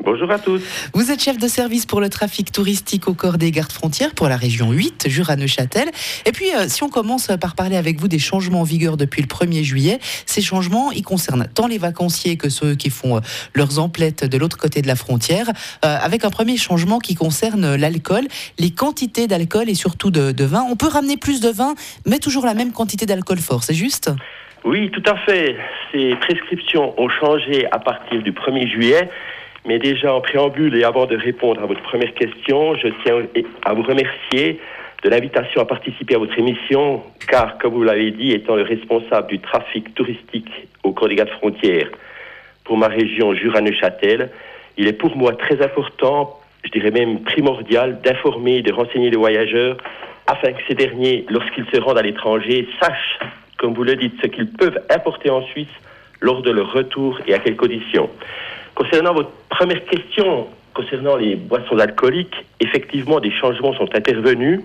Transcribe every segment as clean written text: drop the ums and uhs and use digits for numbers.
Bonjour à tous. Vous êtes chef de service pour le trafic touristique au corps des gardes-frontières pour la région 8, Jura-Neuchâtel. Et puis, si on commence par parler avec vous des changements en vigueur depuis le 1er juillet, ces changements, ils concernent tant les vacanciers que ceux qui font leurs emplettes de l'autre côté de la frontière, avec un premier changement qui concerne l'alcool, les quantités d'alcool et surtout de vin. On peut ramener plus de vin, mais toujours la même quantité d'alcool fort, c'est juste ? Oui, tout à fait. Ces prescriptions ont changé à partir du 1er juillet. Mais déjà en préambule et avant de répondre à votre première question, je tiens à vous remercier de l'invitation à participer à votre émission, car, comme vous l'avez dit, étant le responsable du trafic touristique au corps des gardes-frontières pour ma région Jura-Neuchâtel, il est pour moi très important, je dirais même primordial, d'informer et de renseigner les voyageurs afin que ces derniers, lorsqu'ils se rendent à l'étranger, sachent, comme vous le dites, ce qu'ils peuvent importer en Suisse lors de leur retour et à quelles conditions. Concernant votre première question, concernant les boissons alcooliques, effectivement, des changements sont intervenus.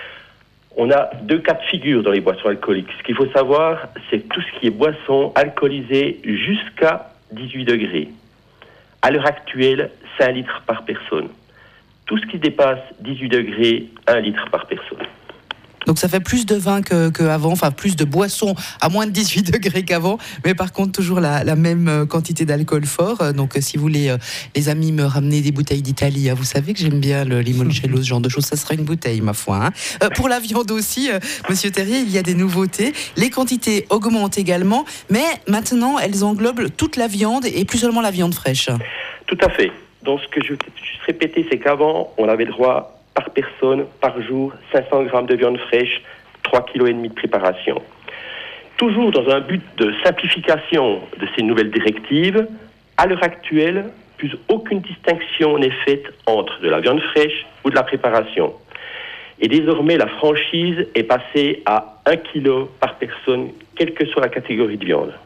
On a deux cas de figure dans les boissons alcooliques. Ce qu'il faut savoir, c'est tout ce qui est boissons alcoolisées jusqu'à 18 degrés. À l'heure actuelle, c'est 1 litre par personne. Tout ce qui dépasse 18 degrés, 1 litre par personne. Donc ça fait plus de vin qu'avant, enfin plus de boissons à moins de 18 degrés qu'avant, mais par contre toujours la même quantité d'alcool fort. Donc si vous voulez, les amis, me ramener des bouteilles d'Italie, vous savez que j'aime bien le limoncello, ce genre de choses, ça sera une bouteille ma foi. Pour la viande aussi, Monsieur Terrier, il y a des nouveautés. Les quantités augmentent également, mais maintenant elles englobent toute la viande et plus seulement la viande fraîche. Tout à fait. Donc ce que je veux juste répéter, c'est qu'avant, on avait le droit par personne, par jour, 500 grammes de viande fraîche, 3,5 kg de préparation. Toujours dans un but de simplification de ces nouvelles directives, à l'heure actuelle, plus aucune distinction n'est faite entre de la viande fraîche ou de la préparation. Et désormais, la franchise est passée à 1 kg par personne, quelle que soit la catégorie de viande.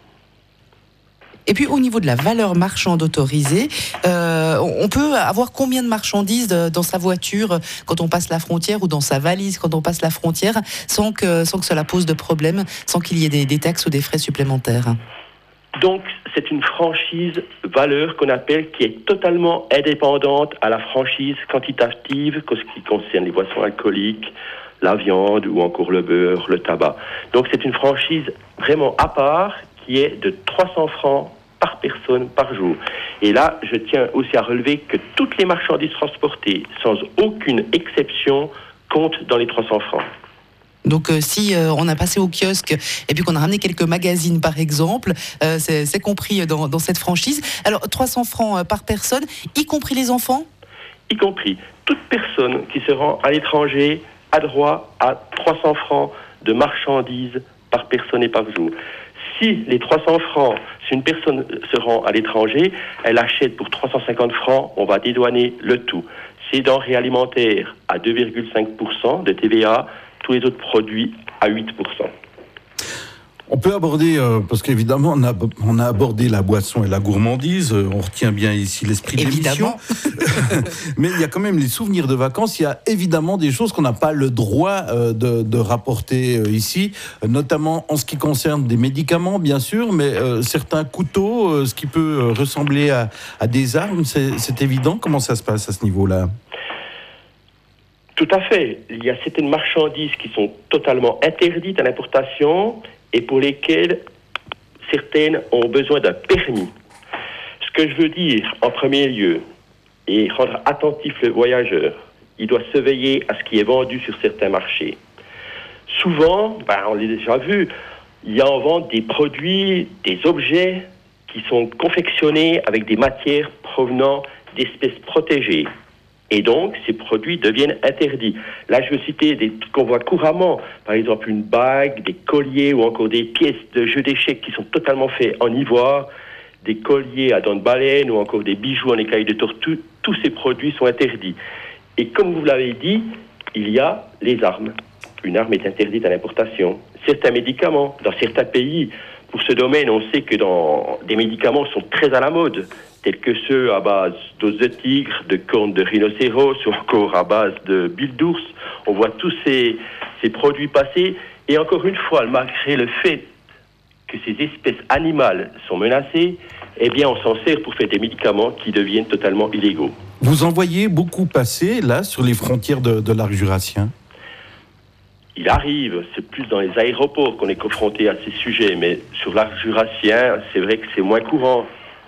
Et puis au niveau de la valeur marchande autorisée, on peut avoir combien de marchandises dans sa voiture quand on passe la frontière ou dans sa valise quand on passe la frontière sans que cela pose de problème, sans qu'il y ait des taxes ou des frais supplémentaires? Donc c'est une franchise valeur qu'on appelle qui est totalement indépendante à la franchise quantitative en ce qui concerne les boissons alcooliques, la viande ou encore le beurre, le tabac. Donc c'est une franchise vraiment à part qui est de 300 francs par personne par jour. Et là, je tiens aussi à relever que toutes les marchandises transportées, sans aucune exception, comptent dans les 300 francs. Donc si on a passé au kiosque et puis qu'on a ramené quelques magazines par exemple, c'est compris dans cette franchise. Alors 300 francs par personne, y compris les enfants ? Y compris. Toute personne qui se rend à l'étranger a droit à 300 francs de marchandises par personne et par jour. Si les 300 francs, si une personne se rend à l'étranger, elle achète pour 350 francs, on va dédouaner le tout. C'est denrées alimentaires à 2,5% de TVA, tous les autres produits à 8%. On peut aborder, parce qu'évidemment, on a abordé la boisson et la gourmandise, on retient bien ici l'esprit de l'émission. Mais il y a quand même les souvenirs de vacances, il y a évidemment des choses qu'on n'a pas le droit de rapporter ici, notamment en ce qui concerne des médicaments, bien sûr, mais certains couteaux, ce qui peut ressembler à des armes, c'est évident. Comment ça se passe à ce niveau-là ? Tout à fait. Il y a certaines marchandises qui sont totalement interdites à l'importation et pour lesquelles certaines ont besoin d'un permis. Ce que je veux dire, en premier lieu, et rendre attentif le voyageur, il doit se veiller à ce qui est vendu sur certains marchés. Souvent, on l'a déjà vu, il y a en vente des produits, des objets qui sont confectionnés avec des matières provenant d'espèces protégées. Et donc, ces produits deviennent interdits. Là, je veux citer des trucs qu'on voit couramment. Par exemple, une bague, des colliers ou encore des pièces de jeux d'échecs qui sont totalement faits en ivoire, des colliers à dents de baleine ou encore des bijoux en écailles de tortue. Tous ces produits sont interdits. Et comme vous l'avez dit, il y a les armes. Une arme est interdite à l'importation. Certains médicaments, dans certains pays, pour ce domaine, on sait que des médicaments sont très à la mode, tels que ceux à base d'os de tigre, de cornes de rhinocéros ou encore à base de bile d'ours. On voit tous ces produits passer. Et encore une fois, malgré le fait que ces espèces animales sont menacées, eh bien, on s'en sert pour faire des médicaments qui deviennent totalement illégaux. Vous en voyez beaucoup passer, là, sur les frontières de l'art jurassien ? Il arrive, c'est plus dans les aéroports qu'on est confronté à ces sujets, mais sur l'art jurassien, c'est vrai que c'est moins courant.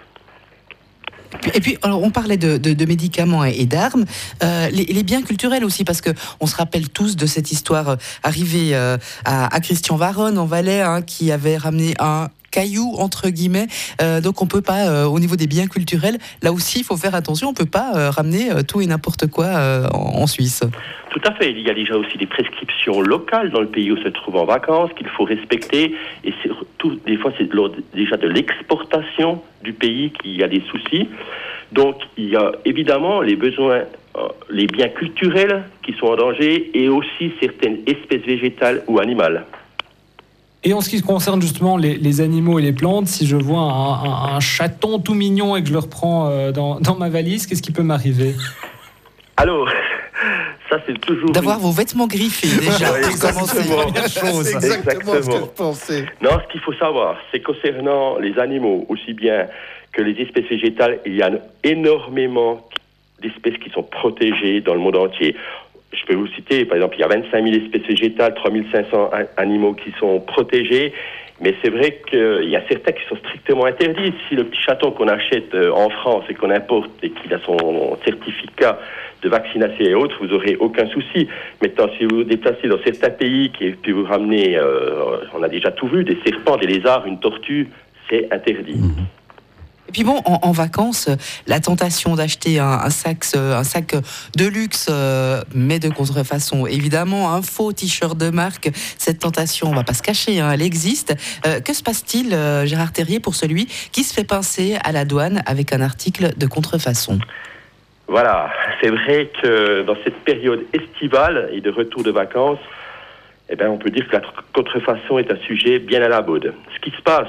Et puis, alors, on parlait de médicaments et d'armes, les biens culturels aussi, parce que on se rappelle tous de cette histoire arrivée à Christian Varron en Valais, qui avait ramené un caillou entre guillemets. Donc on peut pas, au niveau des biens culturels, là aussi il faut faire attention, on peut pas ramener tout et n'importe quoi en Suisse. Tout à fait, il y a déjà aussi des prescriptions locales dans le pays où se trouve en vacances qu'il faut respecter, et surtout des fois c'est déjà de l'exportation du pays qu'il y a des soucis. Donc il y a évidemment les besoins, les biens culturels qui sont en danger, et aussi certaines espèces végétales ou animales. Et en ce qui concerne justement les animaux et les plantes, si je vois un chaton tout mignon et que je le reprends dans ma valise, qu'est-ce qui peut m'arriver ? Alors, ça c'est toujours... D'avoir vos vêtements griffés déjà, ouais, pour commencer. C'est exactement ce que je pensais. Non, ce qu'il faut savoir, c'est concernant les animaux, aussi bien que les espèces végétales, il y a énormément d'espèces qui sont protégées dans le monde entier. Je peux vous citer, par exemple, il y a 25 000 espèces végétales, 3 500 animaux qui sont protégés, mais c'est vrai qu'il y a certains qui sont strictement interdits. Si le petit chaton qu'on achète en France et qu'on importe et qu'il a son certificat de vaccination et autres, vous n'aurez aucun souci. Maintenant, si vous vous déplacez dans certains pays et puis vous ramenez, on a déjà tout vu, des serpents, des lézards, une tortue, c'est interdit. Et puis bon, en vacances, la tentation d'acheter un sac de luxe, mais de contrefaçon, évidemment, un faux t-shirt de marque, cette tentation, on ne va pas se cacher, elle existe. Que se passe-t-il, Gérard Terrier, pour celui qui se fait pincer à la douane avec un article de contrefaçon ? Voilà, c'est vrai que dans cette période estivale et de retour de vacances, on peut dire que la contrefaçon est un sujet bien à la mode. Ce qui se passe...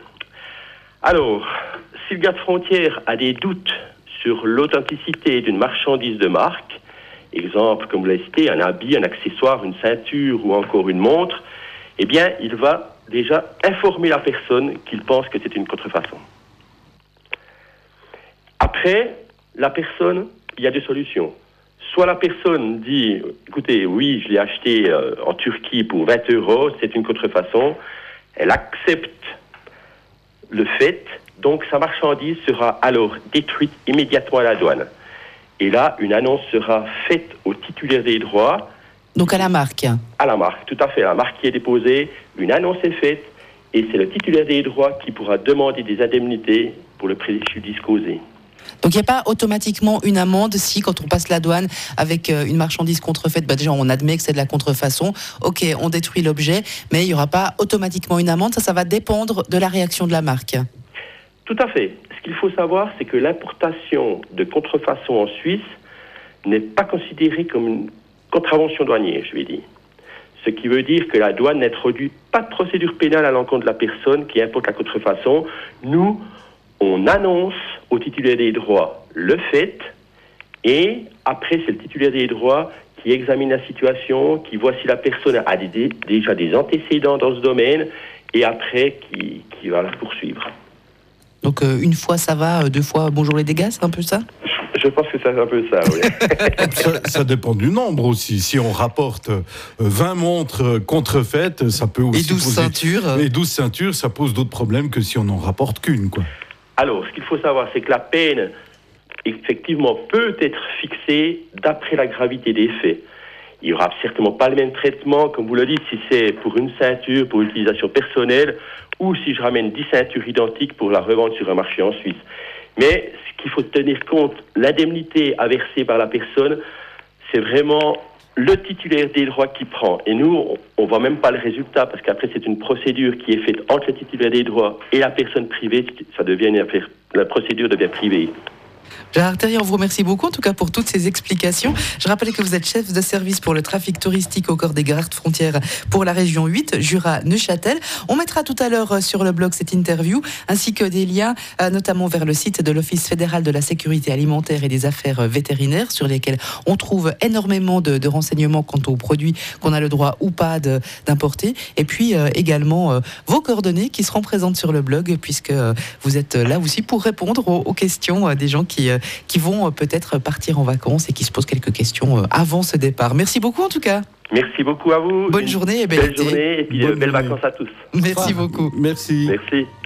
Alors, si le garde frontière a des doutes sur l'authenticité d'une marchandise de marque, exemple, comme vous l'avez cité, un habit, un accessoire, une ceinture ou encore une montre, il va déjà informer la personne qu'il pense que c'est une contrefaçon. Après, la personne, il y a deux solutions. Soit la personne dit, écoutez, oui, je l'ai acheté en Turquie pour 20 €, c'est une contrefaçon. Elle accepte le fait, donc sa marchandise sera alors détruite immédiatement à la douane. Et là, une annonce sera faite au titulaire des droits. Donc à la marque. À la marque, tout à fait. La marque qui est déposée, une annonce est faite, et c'est le titulaire des droits qui pourra demander des indemnités pour le préjudice causé. Donc il n'y a pas automatiquement une amende si, quand on passe la douane avec une marchandise contrefaite, déjà on admet que c'est de la contrefaçon, ok, on détruit l'objet, mais il n'y aura pas automatiquement une amende, ça va dépendre de la réaction de la marque. Tout à fait. Ce qu'il faut savoir, c'est que l'importation de contrefaçon en Suisse n'est pas considérée comme une contravention douanière, je vais dire. Ce qui veut dire que la douane n'introduit pas de procédure pénale à l'encontre de la personne qui importe la contrefaçon. Nous, on annonce au titulaire des droits le fait, et après c'est le titulaire des droits qui examine la situation, qui voit si la personne a déjà des antécédents dans ce domaine, et après qui va la poursuivre. Donc une fois ça va, deux fois bonjour les dégâts, c'est un peu ça ? Je pense que c'est un peu ça, oui. ça dépend du nombre aussi. Si on rapporte 20 montres contrefaites, ça peut aussi et 12 ceintures. Et 12 ceintures, ça pose d'autres problèmes que si on n'en rapporte qu'une, quoi. Alors, ce qu'il faut savoir, c'est que la peine, effectivement, peut être fixée d'après la gravité des faits. Il n'y aura certainement pas le même traitement, comme vous le dites, si c'est pour une ceinture, pour utilisation personnelle, ou si je ramène 10 ceintures identiques pour la revendre sur un marché en Suisse. Mais ce qu'il faut tenir compte, l'indemnité à verser par la personne, c'est vraiment le titulaire des droits qui prend. Et nous, on ne voit même pas le résultat, parce qu'après, c'est une procédure qui est faite entre le titulaire des droits et la personne privée. Ça devient la procédure devient privée. Gérard Terrier, on vous remercie beaucoup en tout cas pour toutes ces explications. Je rappelle que vous êtes chef de service pour le trafic touristique au corps des gardes frontières pour la région 8, Jura-Neuchâtel. On mettra tout à l'heure sur le blog cette interview ainsi que des liens notamment vers le site de l'Office fédéral de la sécurité alimentaire et des affaires vétérinaires sur lesquels on trouve énormément de renseignements quant aux produits qu'on a le droit ou pas d'importer. Et puis également vos coordonnées qui seront présentes sur le blog puisque vous êtes là aussi pour répondre aux questions des gens qui vont peut-être partir en vacances et qui se posent quelques questions avant ce départ. Merci beaucoup en tout cas. Merci beaucoup à vous. Bonne journée et belle journée et puis belles vacances à tous. Merci beaucoup. Merci. Merci.